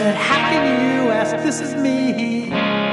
said, how can you ask? This is me.